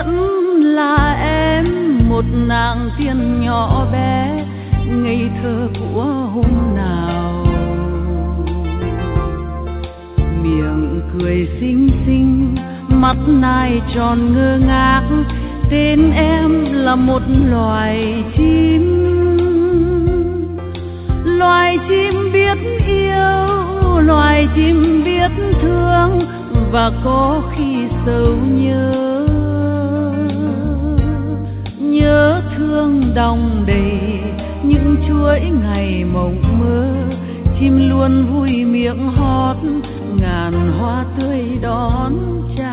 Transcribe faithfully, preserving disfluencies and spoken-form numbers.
vẫn là em, một nàng tiên nhỏ bé ngây thơ của hôm nào. Miệng cười xinh xinh, mắt nai tròn ngơ ngác, tên em là một loài chim, loài chim biết yêu, loài chim biết thương, và có khi sầu nhớ, nhớ thương đong đầy những chuỗi ngày mộng mơ. Chim luôn vui miệng hót, ngàn hoa tươi đón chào.